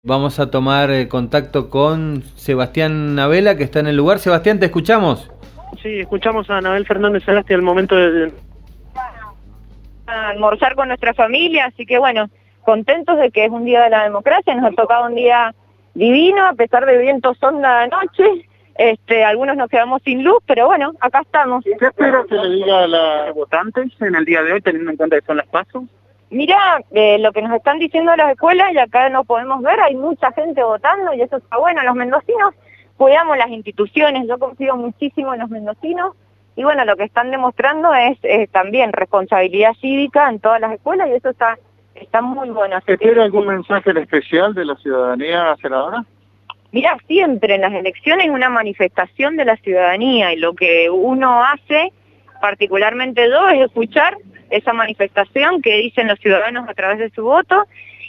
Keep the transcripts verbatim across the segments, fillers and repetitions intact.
Vamos a tomar eh, contacto con Sebastián Navela, que está en el lugar. Sebastián, ¿te escuchamos? Sí, escuchamos a Anabel Fernández Sagasti al momento de... A almorzar con nuestra familia, así que bueno, contentos de que es un día de la democracia, nos ha tocado un día divino, a pesar de vientos sonda anoche, este, algunos nos quedamos sin luz, pero bueno, acá estamos. ¿Qué espera que le diga a los votantes en el día de hoy, teniendo en cuenta que son las PASO? Mira, eh, lo que nos están diciendo las escuelas, y acá no podemos ver, hay mucha gente votando y eso está bueno. Los mendocinos cuidamos las instituciones, yo confío muchísimo en los mendocinos y bueno, lo que están demostrando es eh, también responsabilidad cívica en todas las escuelas y eso está está muy bueno. ¿Espera algún mensaje en especial de la ciudadanía, senadora? Mira, siempre en las elecciones es una manifestación de la ciudadanía y lo que uno hace, particularmente yo, es escuchar esa manifestación que dicen los ciudadanos a través de su voto.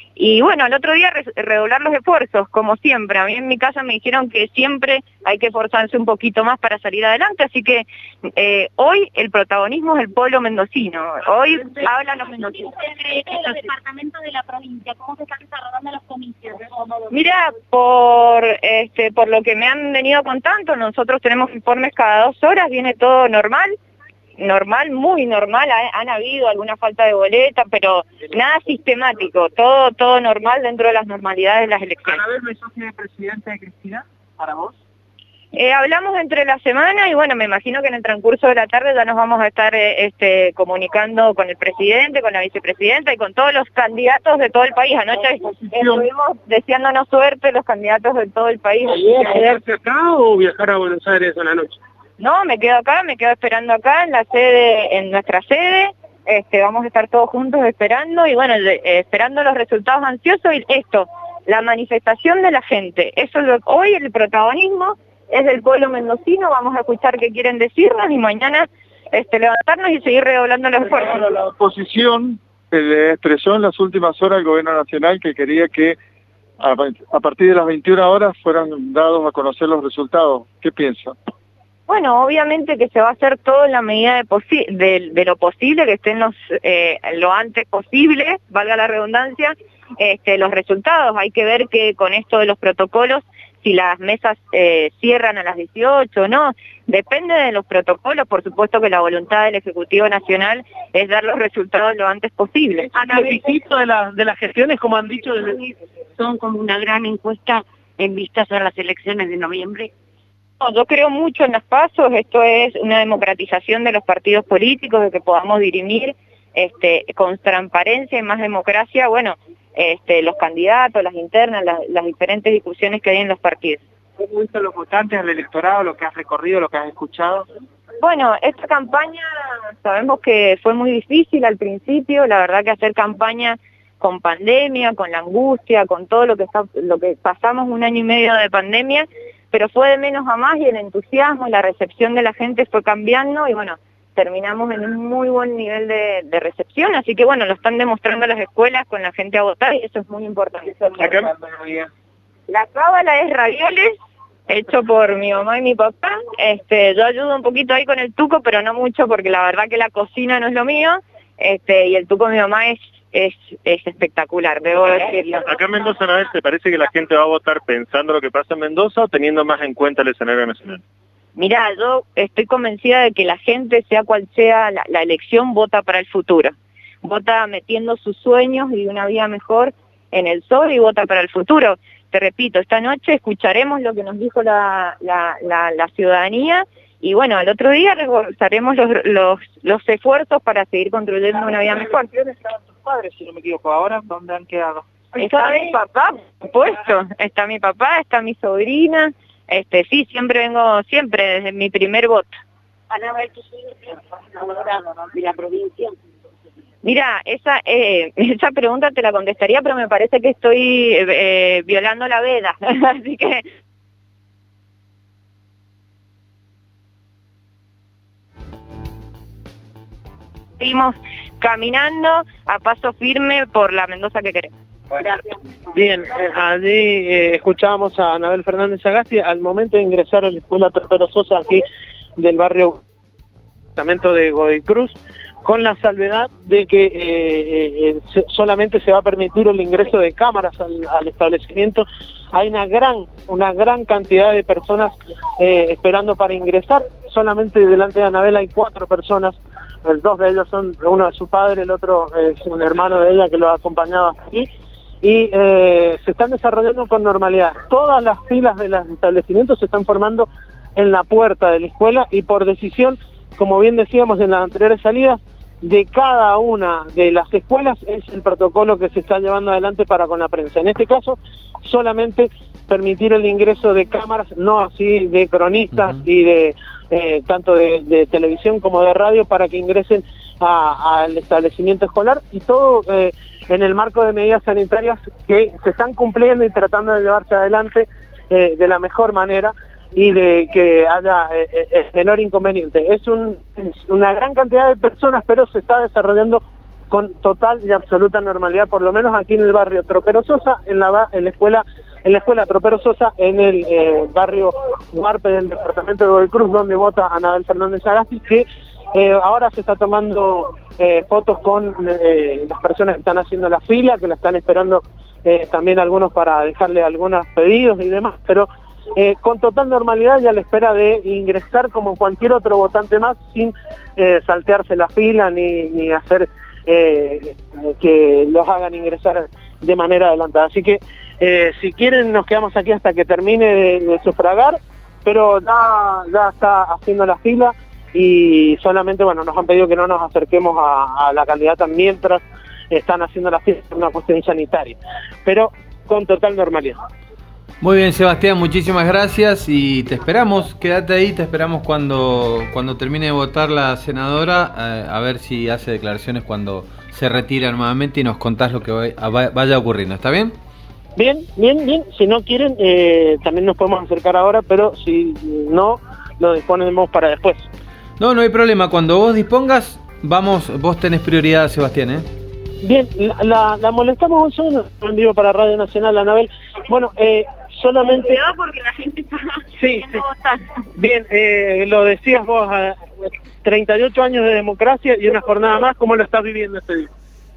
Y bueno, el otro día re redoblar los esfuerzos, como siempre. A mí en mi casa me dijeron que siempre hay que esforzarse un poquito más para salir adelante, así que eh, hoy el protagonismo es el pueblo mendocino. Hoy hablan los mendocinos. En los departamentos de la provincia, ¿cómo se están desarrollando los comicios? Mira, por este, por lo que me han venido contando, nosotros tenemos informes cada dos horas, viene todo normal. Normal, muy normal, ha, han habido alguna falta de boleta, pero nada sistemático, todo todo normal dentro de las normalidades de las elecciones. ¿Para ver mensaje de presidente de Cristina para vos? Eh, hablamos entre la semana y bueno, me imagino que en el transcurso de la tarde ya nos vamos a estar eh, este, comunicando con el presidente, con la vicepresidenta y con todos los candidatos de todo el país. Anoche estuvimos deseándonos suerte los candidatos de todo el país. ¿Quedarse acá o viajar a Buenos Aires a la noche? No, me quedo acá, me quedo esperando acá en la sede, en nuestra sede, este, vamos a estar todos juntos esperando y bueno, de, eh, esperando los resultados ansiosos y esto, la manifestación de la gente, eso es lo, hoy el protagonismo es del pueblo mendocino, vamos a escuchar qué quieren decirnos y mañana este, levantarnos y seguir redoblando los esfuerzos. La oposición eh, le expresó en las últimas horas al gobierno nacional que quería que a, a partir de las veintiuna horas fueran dados a conocer los resultados. ¿Qué piensa? Bueno, obviamente que se va a hacer todo en la medida de, posi de, de lo posible, que estén los, eh, lo antes posible, valga la redundancia, este, los resultados. Hay que ver que con esto de los protocolos, si las mesas eh, cierran a las dieciocho o no, depende de los protocolos. Por supuesto que la voluntad del Ejecutivo Nacional es dar los resultados lo antes posible. Ana, el visito de, la, de las gestiones, como han dicho, desde... son como una gran encuesta en vistas a las elecciones de noviembre. Yo creo mucho en las PASO, esto es una democratización de los partidos políticos, de que podamos dirimir este, con transparencia y más democracia, bueno, este, los candidatos, las internas, las, las diferentes discusiones que hay en los partidos. ¿Cómo viste los votantes al electorado, lo que has recorrido, lo que has escuchado? Bueno, esta campaña sabemos que fue muy difícil al principio, la verdad que hacer campaña con pandemia, con la angustia, con todo lo que, está, lo que pasamos un año y medio de pandemia, pero fue de menos a más y el entusiasmo y la recepción de la gente fue cambiando y bueno, terminamos en un muy buen nivel de, de recepción, así que bueno, lo están demostrando las escuelas con la gente a votar y eso es muy importante. La cábala es ravioles, hecho por mi mamá y mi papá, este, yo ayudo un poquito ahí con el tuco, pero no mucho porque la verdad que la cocina no es lo mío, este, y el tuco de mi mamá es Es, es espectacular, debo decirlo. Acá en Mendoza, Anabel, ¿te parece que la gente va a votar pensando lo que pasa en Mendoza o teniendo más en cuenta el escenario nacional? Mirá, yo estoy convencida de que la gente, sea cual sea la, la elección, vota para el futuro. Vota metiendo sus sueños y una vida mejor en el sol y vota para el futuro. Te repito, esta noche escucharemos lo que nos dijo la, la, la, la ciudadanía y bueno, al otro día reforzaremos los, los, los esfuerzos para seguir construyendo una vida mejor. Padres, si no me equivoco, ahora, ¿dónde han quedado? Está mi papá, por supuesto, está mi papá, está mi sobrina, este, sí, siempre vengo, siempre, desde mi primer voto. Anabel, ¿tú de la provincia? Mira, esa eh, esa pregunta te la contestaría, pero me parece que estoy eh, violando la veda, así que... Seguimos caminando a paso firme por la Mendoza que queremos. Gracias. Bien, eh, allí eh, escuchábamos a Anabel Fernández Sagasti al momento de ingresar a la escuela Tortoro Sosa aquí del barrio departamento de Godoy Cruz. con la salvedad de que eh, eh, se, solamente se va a permitir el ingreso de cámaras al, al establecimiento. Hay una gran, una gran cantidad de personas eh, esperando para ingresar. Solamente delante de Anabel hay cuatro personas, dos de ellos son uno de su padre, el otro es un hermano de ella que lo ha acompañado hasta aquí, y eh, se están desarrollando con normalidad. Todas las filas de los establecimientos se están formando en la puerta de la escuela y por decisión, como bien decíamos en las anteriores salidas, de cada una de las escuelas es el protocolo que se está llevando adelante para con la prensa. En este caso, solamente permitir el ingreso de cámaras, no así de cronistas uh-huh. y de eh, tanto de, de televisión como de radio, para que ingresen al establecimiento escolar, y todo eh, en el marco de medidas sanitarias que se están cumpliendo y tratando de llevarse adelante eh, de la mejor manera, y de que haya eh, eh, menor inconveniente. Es, un, es una gran cantidad de personas, pero se está desarrollando con total y absoluta normalidad, por lo menos aquí en el barrio Tropero Sosa, en la, en la escuela en la escuela Tropero Sosa, en el eh, barrio Huarpe del departamento de Godoy Cruz, donde vota Anabel Fernández Sagasti, que eh, ahora se está tomando eh, fotos con eh, las personas que están haciendo la fila, que la están esperando eh, también algunos para dejarle algunos pedidos y demás, pero Eh, con total normalidad y a la espera de ingresar como cualquier otro votante más, sin eh, saltearse la fila ni, ni hacer eh, que los hagan ingresar de manera adelantada. Así que eh, si quieren nos quedamos aquí hasta que termine de, de sufragar, pero ya, ya está haciendo la fila y solamente, bueno, nos han pedido que no nos acerquemos a, a la candidata mientras están haciendo la fila por una cuestión sanitaria, pero con total normalidad. Muy bien, Sebastián, muchísimas gracias y te esperamos, quédate ahí, te esperamos cuando, cuando termine de votar la senadora, eh, a ver si hace declaraciones cuando se retira nuevamente y nos contás lo que vaya, vaya ocurriendo, ¿está bien? Bien, bien, bien, si no quieren eh, también nos podemos acercar ahora, pero si no, lo disponemos para después. No, no hay problema, cuando vos dispongas, vamos, vos tenés prioridad, Sebastián, ¿eh? Bien, la, la, la molestamos un segundo, en vivo para Radio Nacional, Anabel. Bueno, eh, solamente... Cuidado porque la gente está... Sí, sí. Bien, eh, lo decías vos, eh, treinta y ocho años de democracia y una jornada más, ¿cómo lo estás viviendo este día?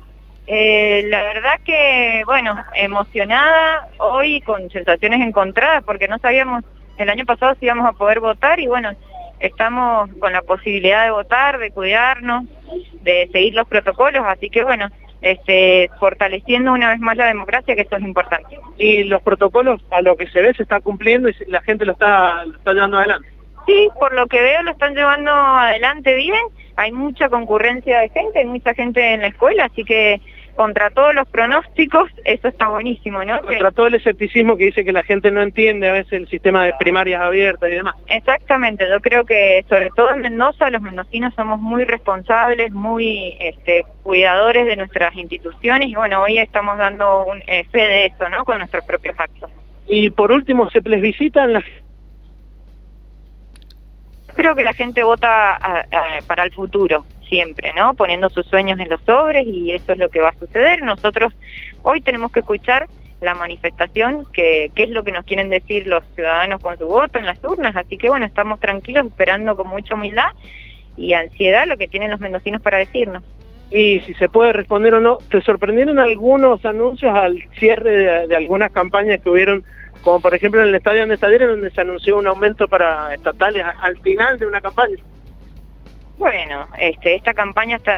Eh, la verdad que, bueno, emocionada hoy, con sensaciones encontradas, porque no sabíamos el año pasado si íbamos a poder votar y bueno, estamos con la posibilidad de votar, de cuidarnos, de seguir los protocolos, así que bueno, este, fortaleciendo una vez más la democracia, que eso es importante. Y los protocolos, a lo que se ve, se está cumpliendo y la gente lo está, lo está llevando adelante. Sí, por lo que veo lo están llevando adelante bien, hay mucha concurrencia de gente, hay mucha gente en la escuela, así que contra todos los pronósticos, eso está buenísimo, ¿no? Contra todo el escepticismo que dice que la gente no entiende a veces el sistema de primarias abiertas y demás. Exactamente, yo creo que sobre todo en Mendoza los mendocinos somos muy responsables, muy este, cuidadores de nuestras instituciones y bueno, hoy estamos dando un, eh, fe de eso, ¿no? Con nuestros propios actos. Y por último, ¿se plebiscitan las...? Creo que la gente vota a, a, para el futuro, siempre, ¿no? Poniendo sus sueños en los sobres y eso es lo que va a suceder. Nosotros hoy tenemos que escuchar la manifestación, que, que es lo que nos quieren decir los ciudadanos con su voto en las urnas, así que bueno, estamos tranquilos esperando con mucha humildad y ansiedad lo que tienen los mendocinos para decirnos. Y si se puede responder o no, ¿te sorprendieron algunos anuncios al cierre de, de algunas campañas que hubieron, como por ejemplo en el Estadio Andestadero, donde se anunció un aumento para estatales al final de una campaña? Bueno, este, esta campaña está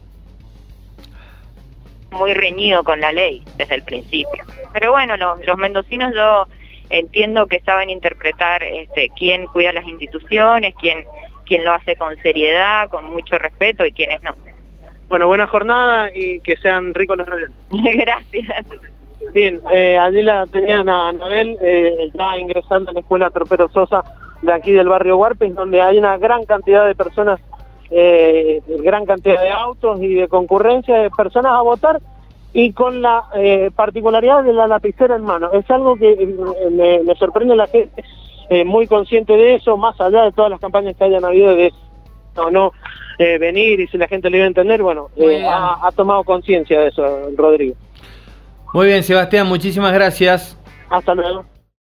muy reñido con la ley desde el principio. Pero bueno, los, los mendocinos yo entiendo que saben interpretar este, quién cuida las instituciones, quién, quién lo hace con seriedad, con mucho respeto y quiénes no. Bueno, buena jornada y que sean ricos los rebeldes. Gracias. Bien, eh, allí la tenían a Anabel, eh, ya ingresando a la escuela Tropero Sosa de aquí del barrio Huarpe, donde hay una gran cantidad de personas, eh, gran cantidad de autos y de concurrencia de personas a votar y con la eh, particularidad de la lapicera en mano. Es algo que eh, me, me sorprende la gente, eh, muy consciente de eso, más allá de todas las campañas que hayan habido de o no eh, venir y si la gente lo iba a entender, bueno, eh, ha, ha tomado conciencia de eso, Rodrigo. Muy bien, Sebastián, muchísimas gracias. Hasta luego.